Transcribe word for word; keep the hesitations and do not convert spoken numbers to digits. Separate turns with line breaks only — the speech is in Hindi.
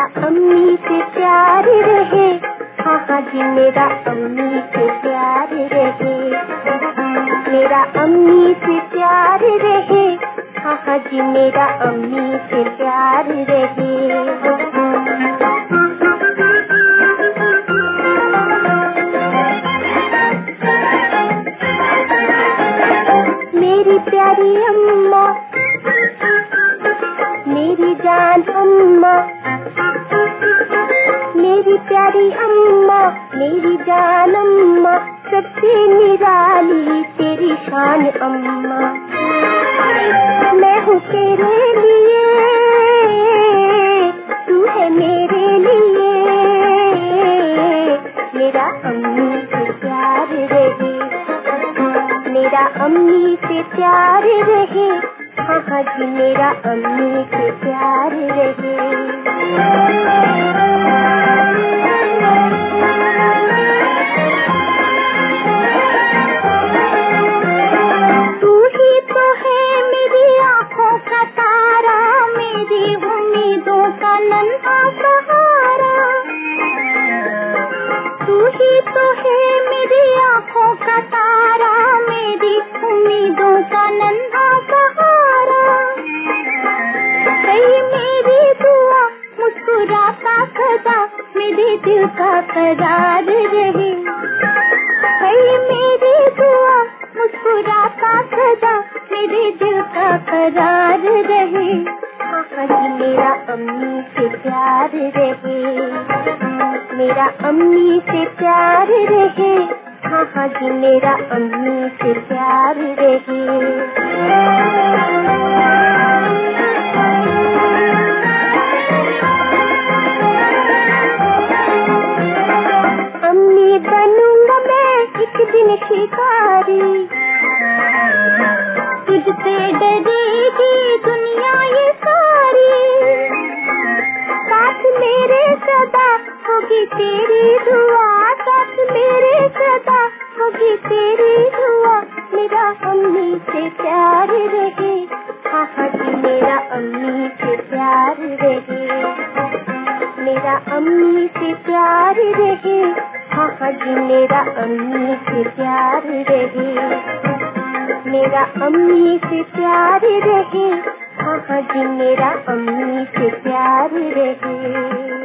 मेरा अम्मी से प्यार रहे, हाँ हाँ जी मेरा अम्मी से प्यार रहे। मेरा अम्मी से प्यार रहे, हाँ हाँ जी मेरा अम्मी से प्यार रहे। मेरी प्यारी अम्मा, मेरी जान अम्मा, मेरी प्यारी अम्मा, मेरी जान अम्मा, सबसे निराली तेरी शान अम्मा। मैं हूँ तेरे लिए, तू है मेरे लिए। मेरा अम्मी से प्यार रहे, मेरा अम्मी से प्यार रहे, हाँ हाँ जी मेरा अम्मी से प्यार रहे। तू ही तो है मेरी आँखों का तारा, मेरी उम्मीदों का नन्हा सहारा। तू ही तो है मेरी आँखों का तारा, मेरी उम्मीदों का नन्हा सहारा। कहीं मेरी दुआ मुस्कुराता सदा मेरे दिल का करार रहे। कहीं मेरी दुआ मुस्कुराता सदा मेरे दिल का करार रहे। हाँ जी मेरा अम्मी से प्यार रहे, मेरा अम्मी से प्यार रहे, हाँ हाँ जी मेरा अम्मी से प्यार रहे। अम्मी बनूंगा मैं एक दिन शिकारी, तुझसे डरेगी दुनिया ये सारी। साथ मेरे सदा होगी तेरी दुआ, साथ मेरे सदा होगी तेरी दुआ। मेरा अम्मी से प्यार रहे, हाँ हाँ जी मेरा अम्मी से प्यार रहे। मेरा अम्मी से प्यार रहे, हाँ हाँ जी मेरा अम्मी से प्यार रहे। मेरा अम्मी से प्यार रहे, हाँ हाँ जी मेरा अम्मी से प्यार रहे।